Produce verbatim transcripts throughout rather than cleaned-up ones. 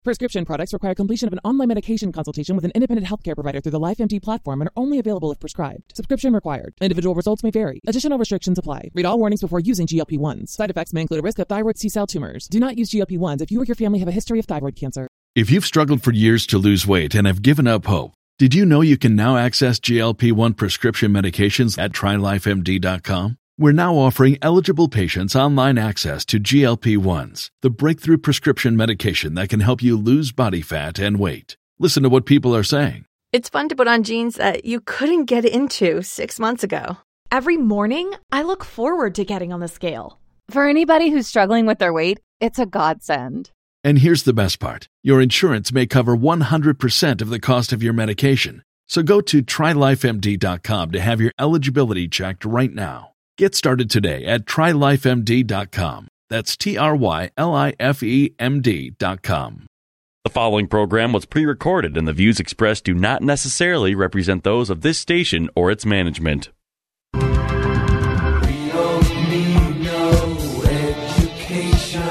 Prescription products require completion of an online medication consultation with an independent healthcare provider through the LifeMD platform and are only available if prescribed. Subscription required. Individual results may vary. Additional restrictions apply. Read all warnings before using G L P ones. Side effects may include a risk of thyroid C-cell tumors. Do not use G L P ones if you or your family have a history of thyroid cancer. If you've struggled for years to lose weight and have given up hope, did you know you can now access G L P one prescription medications at try life M D dot com? We're now offering eligible patients online access to G L P ones, the breakthrough prescription medication that can help you lose body fat and weight. Listen to what people are saying. It's fun to put on jeans that you couldn't get into six months ago. Every morning, I look forward to getting on the scale. For anybody who's struggling with their weight, it's a godsend. And here's the best part. Your insurance may cover one hundred percent of the cost of your medication. So go to try life M D dot com to have your eligibility checked right now. Get started today at try life M D dot com. That's T R Y L I F E M D dot com. The following program was pre-recorded and the views expressed do not necessarily represent those of this station or its management. We don't need no education.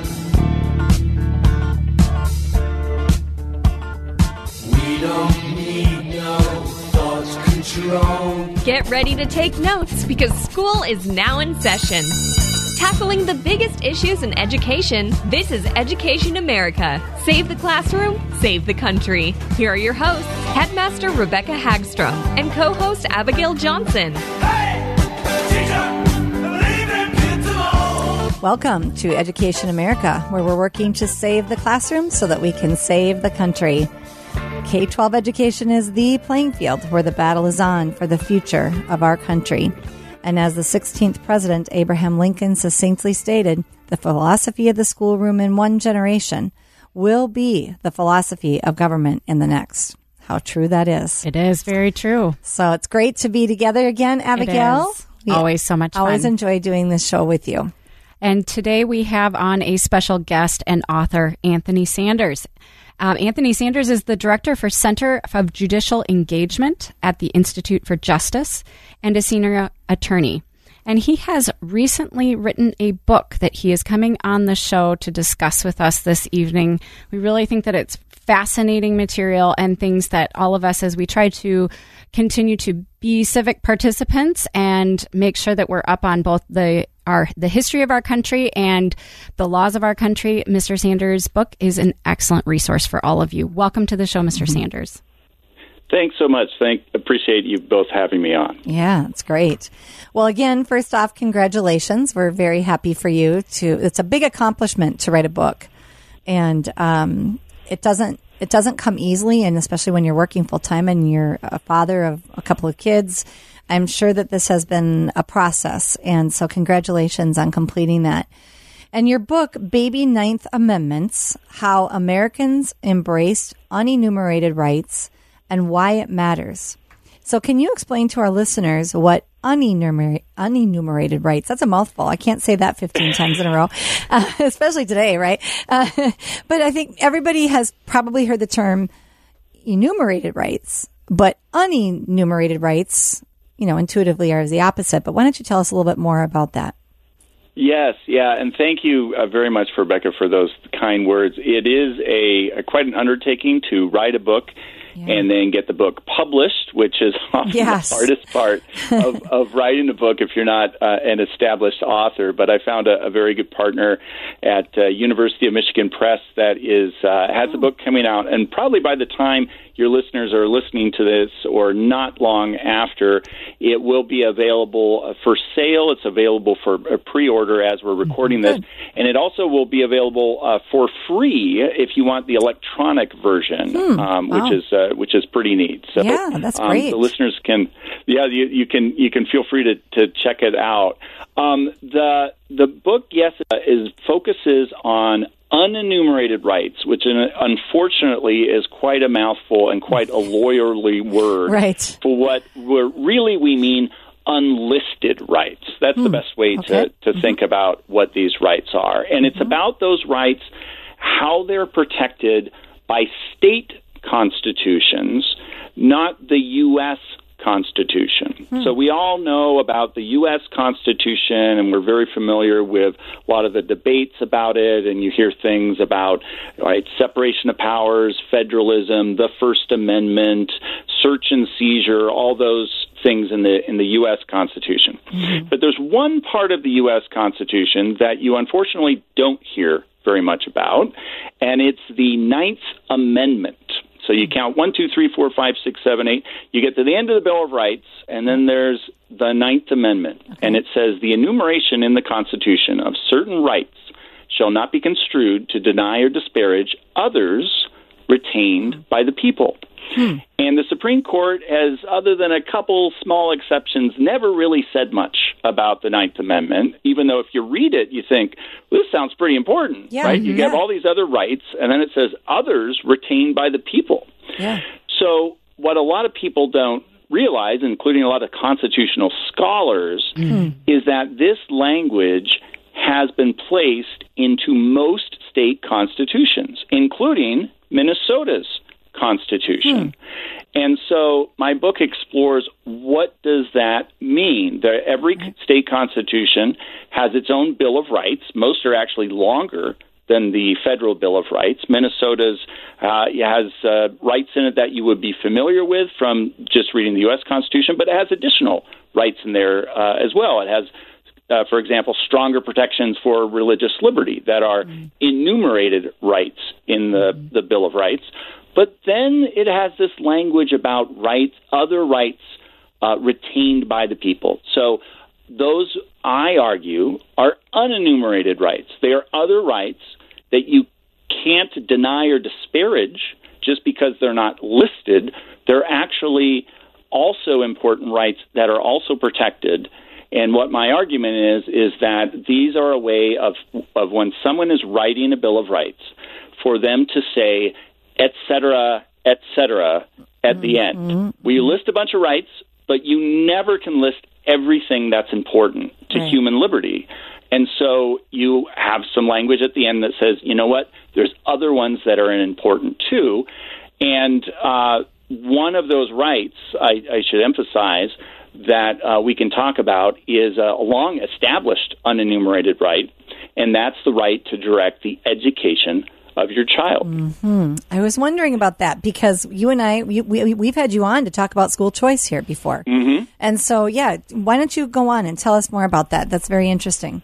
We don't need no thought control. Get ready to take notes because school is now in session. Tackling the biggest issues in education, this is Education America. Save the classroom, save the country. Here are your hosts, Headmaster Rebecca Hagstrom and co-host Abigail Johnson. Hey, teacher, believe in kids alone. Welcome to Education America, where we're working to save the classroom so that we can save the country. K twelve education is the playing field where the battle is on for the future of our country. And as the sixteenth President Abraham Lincoln succinctly stated, the philosophy of the schoolroom in one generation will be the philosophy of government in the next. How true that is. It is very true. So it's great to be together again, Abigail. It is. Always so much fun. Always enjoy doing this show with you. And today we have on a special guest and author, Anthony Sanders. Um, Anthony Sanders is the director for Center of Judicial Engagement at the Institute for Justice and a senior attorney. And he has recently written a book that he is coming on the show to discuss with us this evening. We really think that it's fascinating material and things that all of us, as we try to continue to be civic participants and make sure that we're up on both the our the history of our country and the laws of our country, Mister Sanders' book is an excellent resource for all of you. Welcome to the show, Mister Mm-hmm. Sanders. Thanks so much. Thank appreciate you both having me on. Yeah, it's great. Well, again, first off, congratulations. We're very happy for you to. It's a big accomplishment to write a book, and um, it doesn't it doesn't come easily, and especially when you're working full time and you're a father of a couple of kids. I'm sure that this has been a process, and so congratulations on completing that. And your book, Baby Ninth Amendments, How Americans Embraced Unenumerated Rights and Why It Matters. So can you explain to our listeners what unenumer- unenumerated rights, that's a mouthful. I can't say that fifteen times in a row, uh, especially today, right? Uh, but I think everybody has probably heard the term enumerated rights, but unenumerated rights, you know, intuitively are the opposite. But why don't you tell us a little bit more about that? Yes, yeah, and thank you uh, very much, Rebecca, for those kind words. It is a, a quite an undertaking to write a book yeah. and then get the book published, which is often yes. the hardest part of, of writing a book if you're not uh, an established author. But I found a, a very good partner at uh, University of Michigan Press that is uh, has oh. a book coming out, and probably by the time your listeners are listening to this, or not long after, it will be available for sale. It's available for a pre-order as we're recording this. And it also will be available uh, for free if you want the electronic version, hmm. um, which wow. is uh, which is pretty neat. So, yeah, that's great. Um, the listeners can, yeah, you, you can you can feel free to, to check it out. Um, the the book, yes, uh, is focuses on unenumerated rights, which uh, unfortunately is quite a mouthful and quite a lawyerly word. Right. For what we're, really we mean unlisted rights. That's hmm. the best way okay. to, to mm-hmm. think about what these rights are. And it's mm-hmm. about those rights, how they're protected by state constitutions, not the U S Constitution. Hmm. So we all know about the U S Constitution, and we're very familiar with a lot of the debates about it, and you hear things about right, separation of powers, federalism, the First Amendment, search and seizure, all those things in the in the U S Constitution. Mm-hmm. But there's one part of the U S Constitution that you unfortunately don't hear very much about, and it's the Ninth Amendment. So you count one, two, three, four, five, six, seven, eight. You get to the end of the Bill of Rights, and then there's the Ninth Amendment. Okay. And it says, the enumeration in the Constitution of certain rights shall not be construed to deny or disparage others retained by the people. Hmm. And the Supreme Court has, other than a couple small exceptions, never really said much about the Ninth Amendment, even though if you read it, you think, well, this sounds pretty important, yeah, right? You yeah. have all these other rights, and then it says others retained by the people. Yeah. So what a lot of people don't realize, including a lot of constitutional scholars, hmm. is that this language has been placed into most state constitutions, including Minnesota's Constitution. Hmm. And so my book explores what does that mean. There, every state constitution has its own Bill of Rights. Most are actually longer than the federal Bill of Rights. Minnesota's uh, has uh, rights in it that you would be familiar with from just reading the U S Constitution, but it has additional rights in there uh, as well. It has Uh, for example, stronger protections for religious liberty that are mm. enumerated rights in the, mm. the Bill of Rights. But then it has this language about rights, other rights uh, retained by the people. So those, I argue, are unenumerated rights. They are other rights that you can't deny or disparage just because they're not listed. They're actually also important rights that are also protected. And what my argument is, is that these are a way of, of when someone is writing a Bill of Rights, for them to say, et cetera, et cetera, at mm-hmm. the end. We list a bunch of rights, but you never can list everything that's important to right. human liberty. And so you have some language at the end that says, you know what, there's other ones that are important too. And uh, one of those rights, I, I should emphasize, that uh, we can talk about is a long-established unenumerated right, and that's the right to direct the education of your child. Mm-hmm. I was wondering about that because you and I, we, we, we've had you on to talk about school choice here before. Mm-hmm. And so, yeah, why don't you go on and tell us more about that? That's very interesting.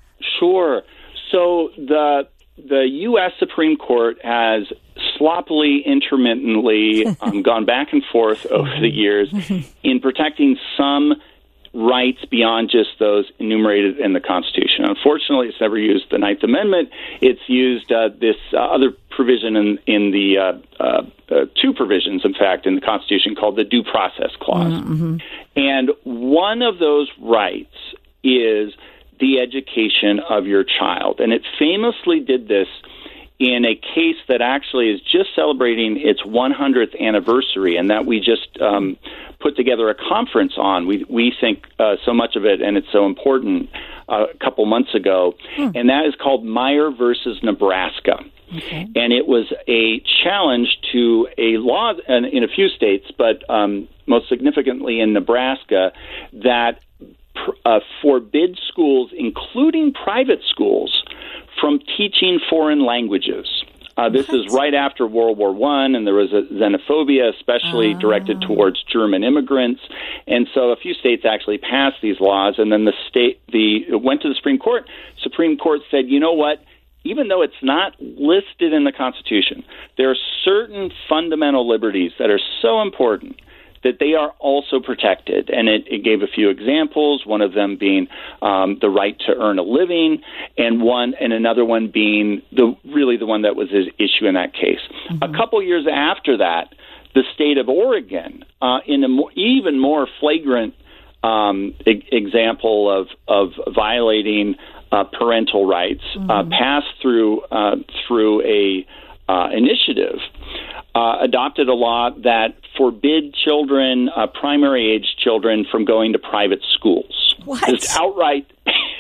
Sure. So the the U S Supreme Court has sloppily, intermittently um, gone back and forth over the years in protecting some rights beyond just those enumerated in the Constitution. Unfortunately, it's never used the Ninth Amendment. It's used uh, this uh, other provision in, in the uh, uh, uh, two provisions, in fact, in the Constitution called the Due Process Clause. Mm-hmm. And one of those rights is the education of your child. And it famously did this in a case that actually is just celebrating its one hundredth anniversary, and that we just um, put together a conference on. We we think uh, so much of it, and it's so important, uh, a couple months ago, hmm. and that is called Meyer versus Nebraska. Okay. And it was a challenge to a law in, in a few states, but um, most significantly in Nebraska, that uh, forbids schools, including private schools, from teaching foreign languages. Uh, this what? is right after World War One, and there was a xenophobia, especially oh. directed towards German immigrants. And so a few states actually passed these laws, and then the state the it went to the Supreme Court. Supreme Court said, you know what? Even though it's not listed in the Constitution, there are certain fundamental liberties that are so important that they are also protected. And it, it gave a few examples, one of them being um, the right to earn a living, and one and another one being the really the one that was at issue in that case. Mm-hmm. A couple years after that, the state of Oregon, uh, in a more, even more flagrant um, e- example of, of violating uh, parental rights, mm-hmm. uh, passed through uh, through a uh, initiative, uh, adopted a law that forbid children, uh, primary age children, from going to private schools. What? Just outright,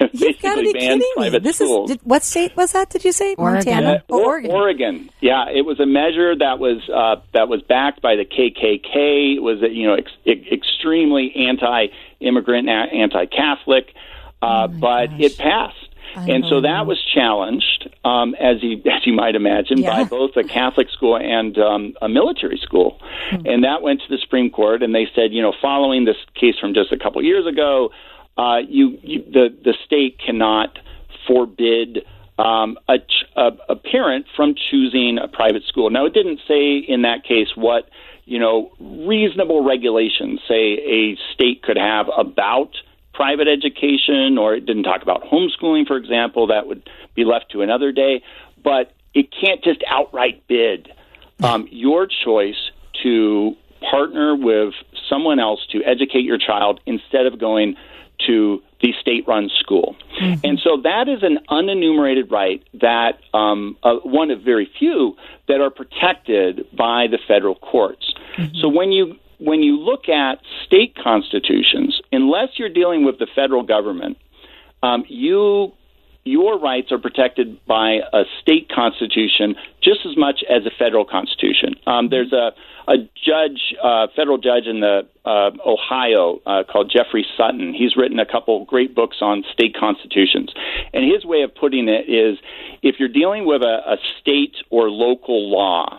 You've got to be kidding me. This schools. is did, what state was that? Did you say Oregon. Montana? Uh, Oh, or, Oregon. Oregon. Yeah, it was a measure that was uh, that was backed by the K K K. It was you know ex- extremely anti-immigrant, anti-Catholic, uh, oh but gosh. it passed. And so that was challenged, um, as you as you might imagine, yeah. by both a Catholic school and um, a military school. Hmm. And that went to the Supreme Court, and they said, you know, following this case from just a couple years ago, uh, you, you the the state cannot forbid um, a, a, a parent from choosing a private school. Now, it didn't say in that case what you know reasonable regulations say a state could have about private education, or it didn't talk about homeschooling, for example. That would be left to another day. But it can't just outright bid um, your choice to partner with someone else to educate your child instead of going to the state-run school. Mm-hmm. And so that is an unenumerated right that um, uh, one of very few that are protected by the federal courts. Mm-hmm. So when you When you look at state constitutions, unless you're dealing with the federal government, um, you your rights are protected by a state constitution just as much as a federal constitution. Um, there's a, a judge, uh, federal judge in the uh, Ohio uh, called Jeffrey Sutton. He's written a couple great books on state constitutions. And his way of putting it is, if you're dealing with a, a state or local law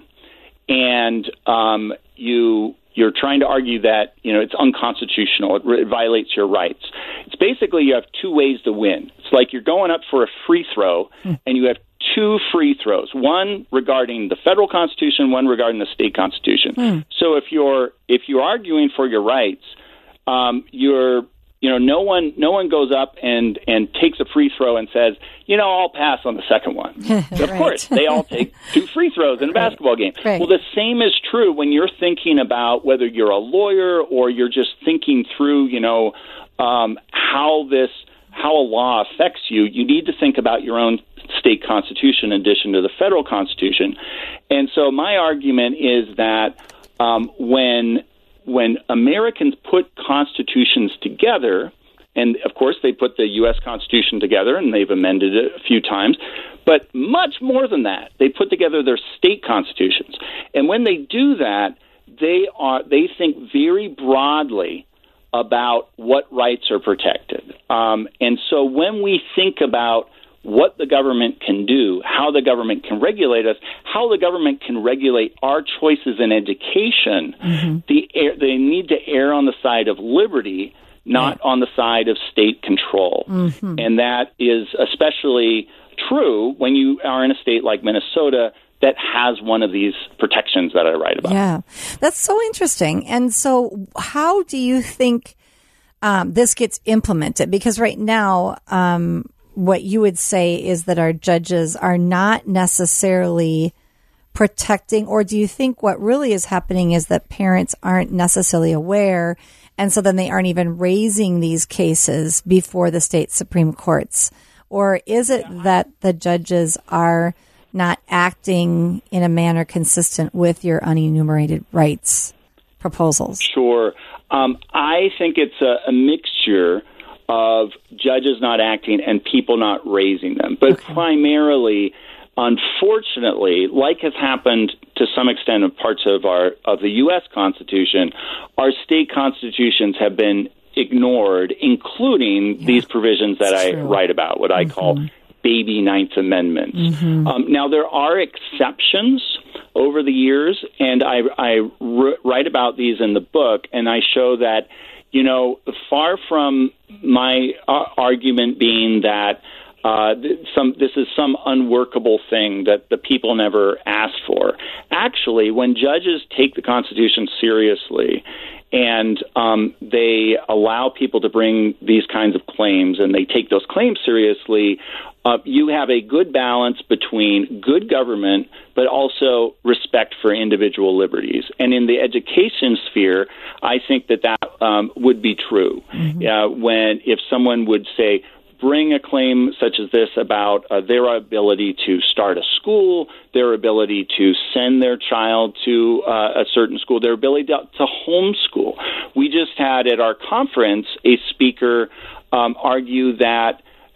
and um, you... you're trying to argue that, you know, it's unconstitutional, it, it violates your rights. It's basically you have two ways to win. It's like you're going up for a free throw, mm. and you have two free throws, one regarding the federal constitution, one regarding the state constitution. Mm. So if you're if you're arguing for your rights, um, you're you know, no one no one goes up and, and takes a free throw and says, you know, I'll pass on the second one. Of right. course, they all take two free throws in a right. basketball game. Right. Well, the same is true when you're thinking about whether you're a lawyer or you're just thinking through, you know, um, how this how a law affects you. You need to think about your own state constitution in addition to the federal constitution. And so my argument is that um, when when Americans put constitutions together, and of course they put the U S Constitution together and they've amended it a few times, but much more than that, they put together their state constitutions. And when they do that, they are they think very broadly about what rights are protected. Um, and so when we think about what the government can do, how the government can regulate us, how the government can regulate our choices in education, mm-hmm. the, they need to err on the side of liberty, not yeah. on the side of state control. Mm-hmm. And that is especially true when you are in a state like Minnesota that has one of these protections that I write about. Yeah, that's so interesting. And so how do you think um, this gets implemented? Because right now, um, what you would say is that our judges are not necessarily protecting, or do you think what really is happening is that parents aren't necessarily aware, and so then they aren't even raising these cases before the state Supreme Courts? Or is it that the judges are not acting in a manner consistent with your unenumerated rights proposals? Sure. Um, I think it's a, a mixture of judges not acting and people not raising them. But okay. primarily, unfortunately, like has happened to some extent of parts of our of the U S Constitution, our state constitutions have been ignored, including yeah. these provisions that It's I true. write about, what I mm-hmm. call baby Ninth Amendments. Mm-hmm. Um, now, there are exceptions over the years, and I, I r- write about these in the book, and I show that, you know, far from my uh, argument being that uh, some this is some unworkable thing that the people never asked for. Actually, when judges take the Constitution seriously and um, they allow people to bring these kinds of claims and they take those claims seriously, uh, you have a good balance between good government but also respect for individual liberties. And in the education sphere, I think that that um, would be true. Mm-hmm. Uh, when if someone would say, bring a claim such as this about uh, their ability to start a school, their ability to send their child to uh, a certain school, their ability to, to homeschool. We just had at our conference a speaker um, argue that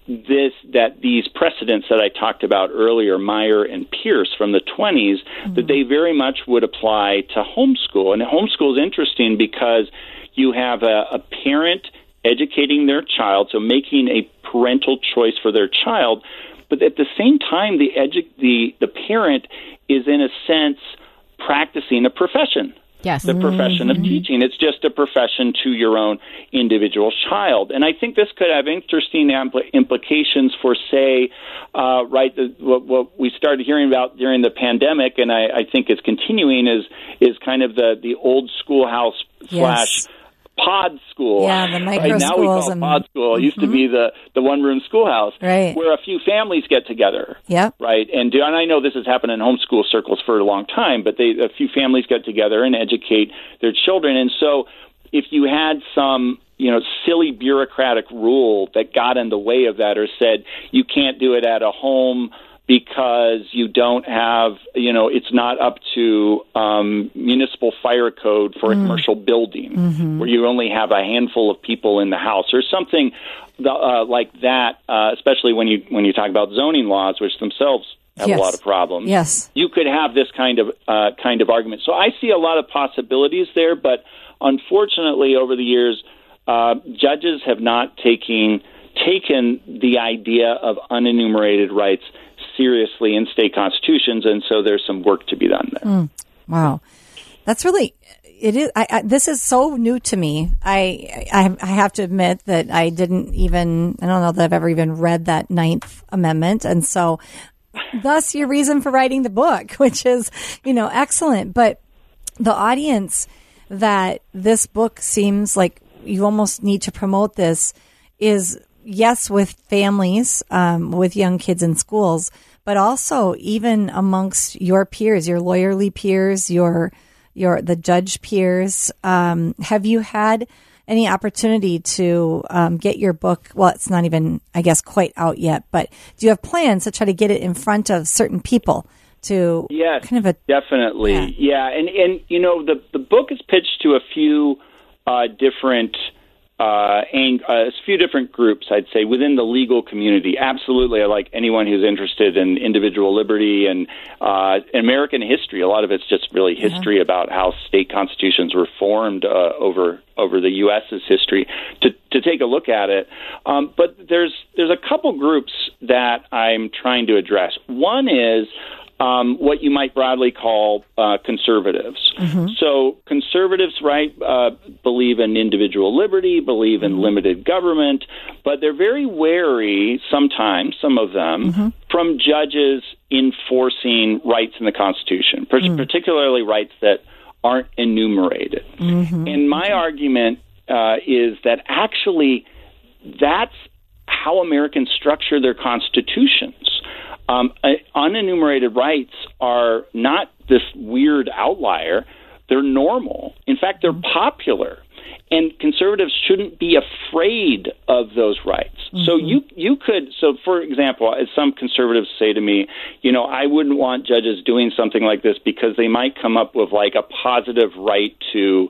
this that these precedents that I talked about earlier, Meyer and Pierce from the twenties, mm-hmm. that they very much would apply to homeschool. And homeschool is interesting because you have a, a parent educating their child, so making a parental choice for their child, but at the same time, the edu- the the parent is in a sense practicing a profession. Yes. The profession mm-hmm. of teaching. It's just a profession to your own individual child. And I think this could have interesting ampl- implications for, say, uh, right, the, what, what we started hearing about during the pandemic, and I, I think is continuing, is is kind of the, the old schoolhouse yes. slash pod school. Yeah, the micro right now schools we call and, it pod school. It mm-hmm. used to be the, the one-room schoolhouse, right. where a few families get together. Yep. Right, and, do, and I know this has happened in homeschool circles for a long time, but they, a few families get together and educate their children. And so if you had some, you know, silly bureaucratic rule that got in the way of that or said you can't do it at a home because you don't have, you know, it's not up to um, municipal fire code for mm. a commercial building mm-hmm. where you only have a handful of people in the house or something uh, like that, uh, especially when you when you talk about zoning laws, which themselves have yes. a lot of problems. Yes. You could have this kind of uh, kind of argument. So I see a lot of possibilities there, but unfortunately over the years, uh, judges have not taken, taken the idea of unenumerated rights seriously in state constitutions, and so there's some work to be done there. Mm, wow, that's really it is. I, I, this is so new to me. I, I I have to admit that I didn't even. I don't know that I've ever even read that Ninth Amendment, and so thus your reason for writing the book, which is you know excellent. But the audience that this book seems like you almost need to promote this is. Yes, with families, um, with young kids in schools, but also even amongst your peers, your lawyerly peers, your your the judge peers. Um, have you had any opportunity to um, get your book? Well, it's not even, I guess, quite out yet, but do you have plans to try to get it in front of certain people? To yes, kind of a definitely, yeah, yeah. and and you know the the book is pitched to a few uh, different. Uh, and, uh, a few different groups, I'd say, within the legal community. Absolutely, I like anyone who's interested in individual liberty and uh, American history. A lot of it's just really history yeah. about how state constitutions were formed uh, over over the U S's history. To to take a look at it, um, but there's there's a couple groups that I'm trying to address. One is. Um, what you might broadly call uh, conservatives. Mm-hmm. So conservatives, right, uh, believe in individual liberty, believe in limited government, but they're very wary sometimes, some of them, mm-hmm. from judges enforcing rights in the Constitution, per- mm. particularly rights that aren't enumerated. Mm-hmm. And my argument uh, is that actually that's how Americans structure their constitutions. Um, uh, unenumerated rights are not this weird outlier. They're normal. In fact, they're popular. And conservatives shouldn't be afraid of those rights. Mm-hmm. So you you could, so for example, as some conservatives say to me, you know, I wouldn't want judges doing something like this because they might come up with like a positive right to,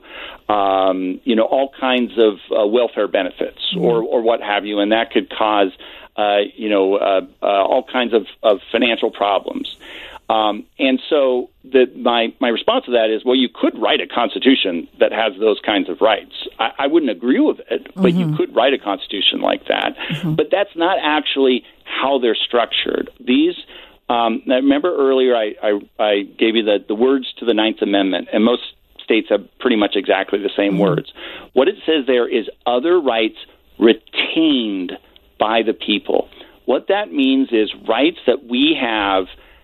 um, you know, all kinds of uh, welfare benefits mm-hmm. or, or what have you, and that could cause, uh, you know, uh, uh, all kinds of, of financial problems. Um, and so the, my, my response to that is, well, you could write a constitution that has those kinds of rights. I, I wouldn't agree with it, but mm-hmm. you could write a constitution like that. Mm-hmm. But that's not actually how they're structured. These, um, now remember earlier I, I, I gave you the, the words to the Ninth Amendment, and most states have pretty much exactly the same mm-hmm. words. What it says there is other rights retained by the people. What that means is rights that we have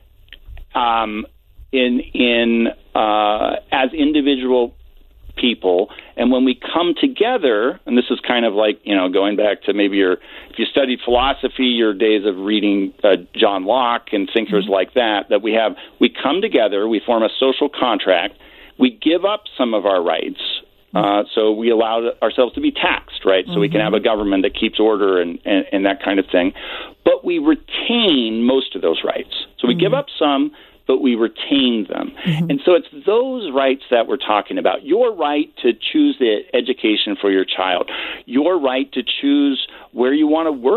Um, in in uh, as individual people, and when we come together, and this is kind of like, you know, going back to maybe your, if you studied philosophy, your days of reading uh, John Locke and thinkers mm-hmm. like that, that we have, we come together, we form a social contract, we give up some of our rights, uh, so we allow ourselves to be taxed, right? So mm-hmm. we can have a government that keeps order and, and, and that kind of thing. But we retain most of those rights. So we mm-hmm. give up some, but we retain them. Mm-hmm. And so it's those rights that we're talking about. Your right to choose the education for your child. Your right to choose where you want to work.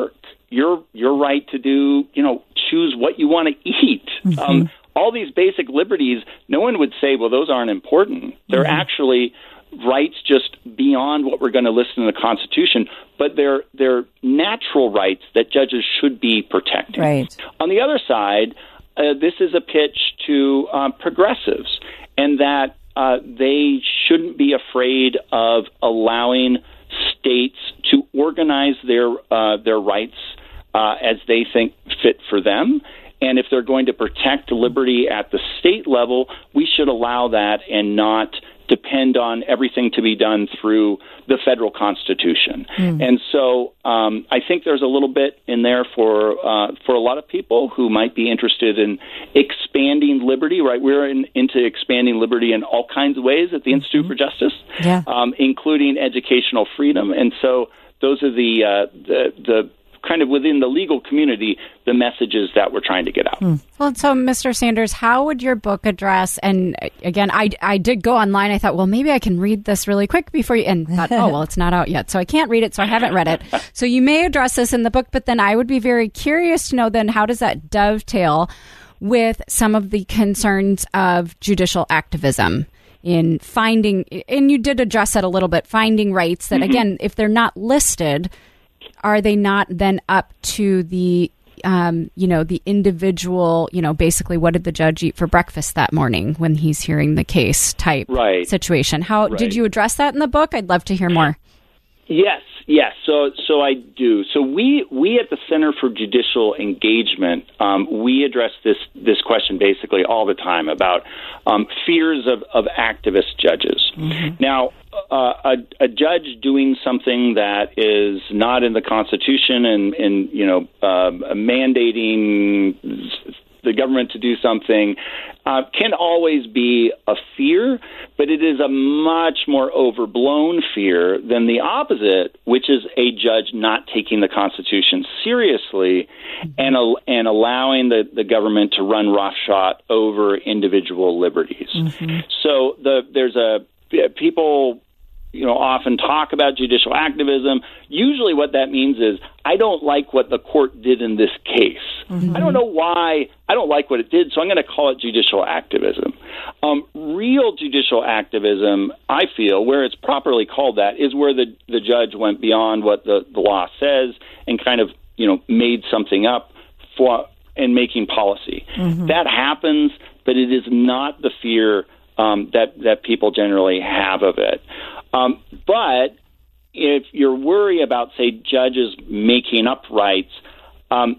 your your right to do, you know, choose what you want to eat. Mm-hmm. Um, all these basic liberties, no one would say, well, those aren't important. They're mm-hmm. actually rights just beyond what we're going to list in the Constitution, but they're they're natural rights that judges should be protecting. Right. On the other side, uh, this is a pitch to um, progressives, and that uh, they shouldn't be afraid of allowing states to organize their uh, their rights uh, as they think fit for them. And if they're going to protect liberty at the state level, we should allow that and not depend on everything to be done through the federal Constitution. Mm. And so um, I think there's a little bit in there for uh, for a lot of people who might be interested in expanding liberty, right? We're in, into expanding liberty in all kinds of ways at the mm-hmm. Institute for Justice, yeah. um, including educational freedom. And so those are the uh, the, the kind of within the legal community, the messages that we're trying to get out. Hmm. Well, so Mister Sanders, how would your book address, and again, I, I did go online. I thought, well, maybe I can read this really quick before you, and thought, oh, well, it's not out yet. So I can't read it, so I haven't read it. So you may address this in the book, but then I would be very curious to know then how does that dovetail with some of the concerns of judicial activism in finding, and you did address that a little bit, finding rights that, mm-hmm. again, if they're not listed, are they not then up to the, um, you know, the individual, you know, basically what did the judge eat for breakfast that morning when he's hearing the case type right. situation? How right. did you address that in the book? I'd love to hear more. Yes, yes. So, so I do. So we we at the Center for Judicial Engagement, um, we address this this question basically all the time about um, fears of, of activist judges. Mm-hmm. Now, uh, a, a judge doing something that is not in the Constitution and, and you know, um, mandating the government to do something uh, can always be a fear, but it is a much more overblown fear than the opposite, which is a judge not taking the Constitution seriously and and allowing the, the government to run roughshod over individual liberties. Mm-hmm. So the there's a people you know, often talk about judicial activism. Usually what that means is, I don't like what the court did in this case. Mm-hmm. I don't know why. I don't like what it did, so I'm going to call it judicial activism. Um, real judicial activism, I feel, where it's properly called that, is where the, the judge went beyond what the, the law says and kind of, you know, made something up for in making policy. Mm-hmm. That happens, but it is not the fear um, that, that people generally have of it. Um, but if you're worried about, say, judges making up rights, um,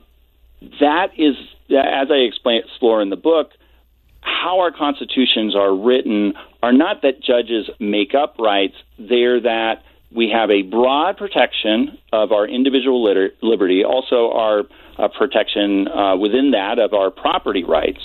that is, as I explain, explore in the book, how our constitutions are written are not that judges make up rights. They're that we have a broad protection of our individual liter- liberty, also our uh, protection uh, within that of our property rights.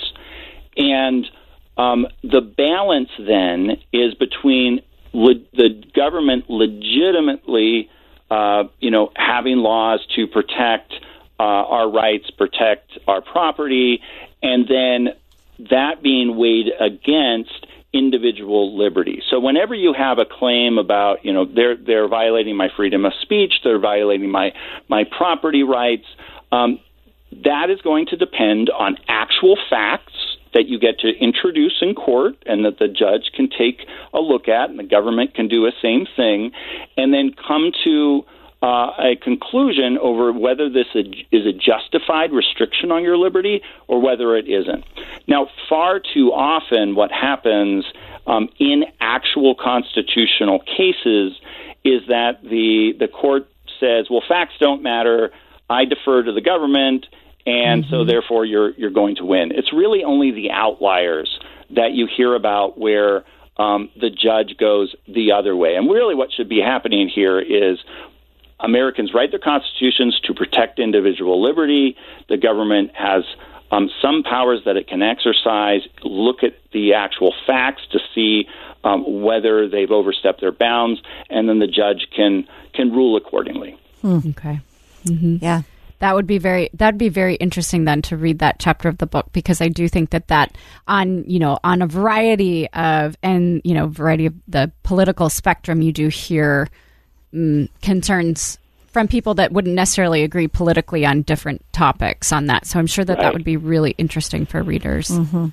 And um, the balance then is between Le- the government legitimately, uh, you know, having laws to protect uh, our rights, protect our property, and then that being weighed against individual liberty. So whenever you have a claim about, you know, they're they're violating my freedom of speech, they're violating my my property rights, um, that is going to depend on actual facts that you get to introduce in court and that the judge can take a look at, and the government can do a same thing, and then come to uh, a conclusion over whether this is a justified restriction on your liberty or whether it isn't. Now, far too often what happens um, in actual constitutional cases is that the the court says, well, facts don't matter, I defer to the government, and mm-hmm. so therefore you're you're going to win. It's really only the outliers that you hear about where um, the judge goes the other way. And really what should be happening here is Americans write their constitutions to protect individual liberty. The government has um, some powers that it can exercise, look at the actual facts to see um, whether they've overstepped their bounds, and then the judge can can rule accordingly. Hmm. Okay. Mm-hmm. Yeah. That would be very, that'd be very interesting then to read that chapter of the book, because I do think that that on, you know, on a variety of, and, you know, variety of the political spectrum, you do hear um, concerns from people that wouldn't necessarily agree politically on different topics on that. So I'm sure that Right. that would be really interesting for readers. Mm-hmm.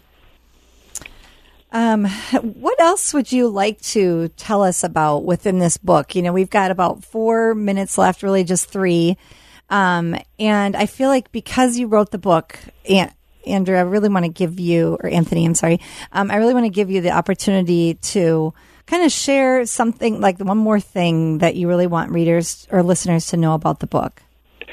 Um, what else would you like to tell us about within this book? You know, we've got about four minutes left, really just three. Um, and I feel like because you wrote the book, and Andrew, I really want to give you, or Anthony, I'm sorry, um, I really want to give you the opportunity to kind of share something, like one more thing that you really want readers or listeners to know about the book.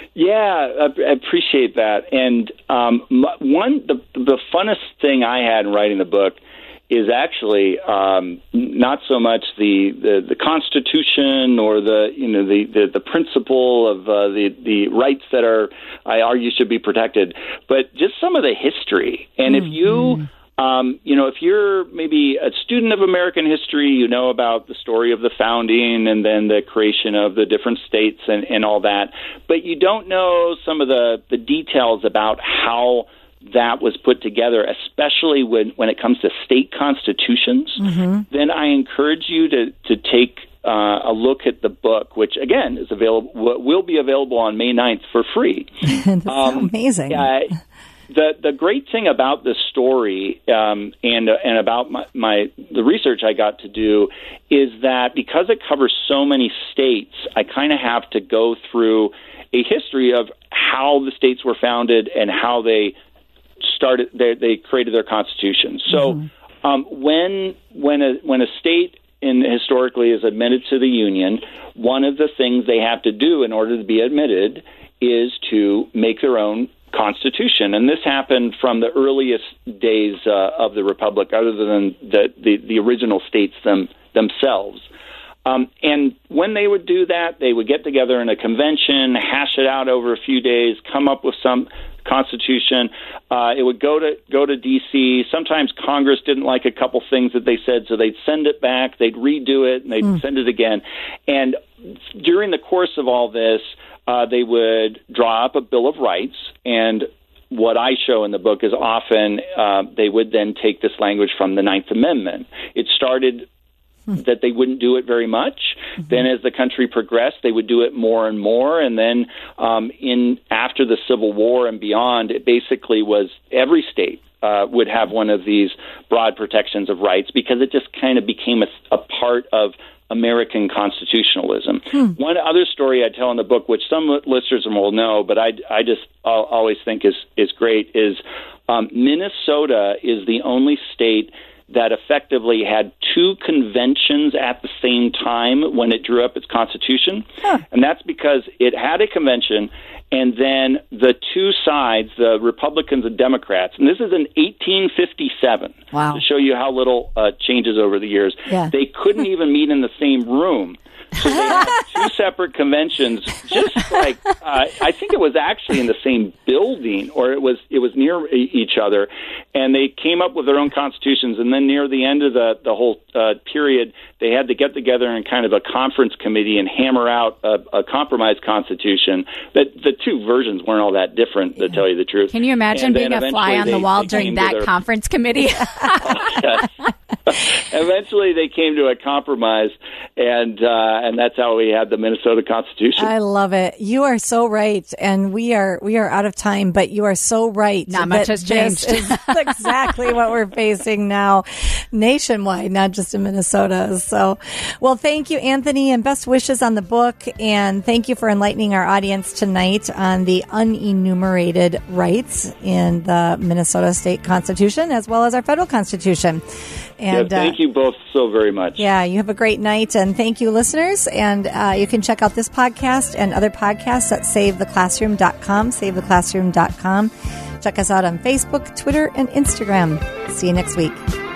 Yeah, I I appreciate that. And um, m- one, the, the funnest thing I had in writing the book is actually um, not so much the, the, the Constitution or the you know the, the, the principle of uh, the the rights that are I argue should be protected, but just some of the history. And mm-hmm. if you um, you know if you're maybe a student of American history, you know about the story of the founding and then the creation of the different states and, and all that, but you don't know some of the, the details about how that was put together, especially when, when it comes to state constitutions, mm-hmm. then I encourage you to, to take uh, a look at the book, which, again, is available will be available on May ninth for free. That's um, amazing. Uh, the the great thing about this story um, and uh, and about my, my the research I got to do is that because it covers so many states, I kind of have to go through a history of how the states were founded and how they started they, they created their constitutions. So mm-hmm. um, when when a when a state in historically is admitted to the Union, one of the things they have to do in order to be admitted is to make their own constitution. And this happened from the earliest days uh, of the Republic, other than the the, the original states them themselves. Um, and when they would do that, they would get together in a convention, hash it out over a few days, come up with some constitution. Uh, it would go to go to D C. Sometimes Congress didn't like a couple things that they said, so they'd send it back, they'd redo it, and they'd mm. send it again. And during the course of all this, uh, they would draw up a Bill of Rights, and what I show in the book is often uh, they would then take this language from the Ninth Amendment. It started that they wouldn't do it very much. Mm-hmm. Then as the country progressed, they would do it more and more. And then um, in after the Civil War and beyond, it basically was every state uh, would have one of these broad protections of rights because it just kind of became a, a part of American constitutionalism. Hmm. One other story I tell in the book, which some listeners will know, but I, I just I'll always think is, is great, is um, Minnesota is the only state that effectively had two conventions at the same time when it drew up its constitution. Huh. And that's because it had a convention, and then the two sides, the Republicans and Democrats, and this is in eighteen fifty-seven, wow. to show you how little uh, changes over the years, yeah. they couldn't even meet in the same room. So they had two separate conventions, just like uh, I think it was actually in the same building, or it was it was near e- each other, and they came up with their own constitutions. And then near the end of the the whole uh, period, they had to get together in kind of a conference committee and hammer out a, a compromise constitution. That the two versions weren't all that different, yeah. to tell you the truth. Can you imagine and being a fly on they, the wall during that their, conference committee? oh, yes. Eventually, they came to a compromise, and uh, and that's how we had the Minnesota Constitution. I love it. You are so right, and we are we are out of time, but you are so right. Not much has changed. This is exactly what we're facing now, nationwide, not just in Minnesota. So, well, thank you, Anthony, and best wishes on the book, and thank you for enlightening our audience tonight on the unenumerated rights in the Minnesota State Constitution as well as our federal Constitution. And yeah, thank uh, you both so very much. Yeah, you have a great night, and thank you, listeners. And uh, you can check out this podcast and other podcasts at save the classroom dot com, save the classroom dot com. Check us out on Facebook, Twitter, and Instagram. See you next week.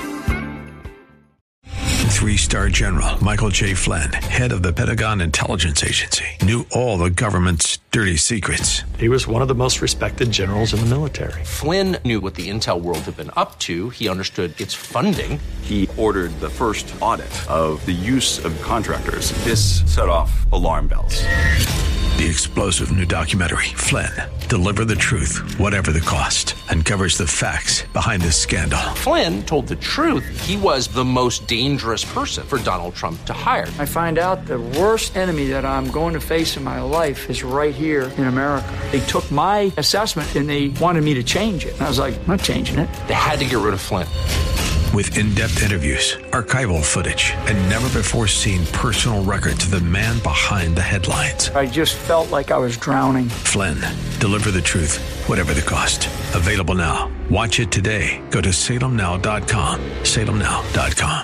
Three-star General Michael J. Flynn, head of the Pentagon Intelligence Agency, knew all the government's dirty secrets. He was one of the most respected generals in the military. Flynn knew what the intel world had been up to. He understood its funding. He ordered the first audit of the use of contractors. This set off alarm bells. The explosive new documentary, Flynn, Deliver the Truth, Whatever the Cost, uncovers the facts behind the scandal. Flynn told the truth. He was the most dangerous person for Donald Trump to hire. I find out the worst enemy that I'm going to face in my life is right here in America. They took my assessment and they wanted me to change it. And I was like, I'm not changing it. They had to get rid of Flynn. With in-depth interviews, archival footage, and never-before-seen personal records of the man behind the headlines. I just felt like I was drowning. Flynn, Deliver the Truth, Whatever the Cost. Available now. Watch it today. Go to salem now dot com. salem now dot com.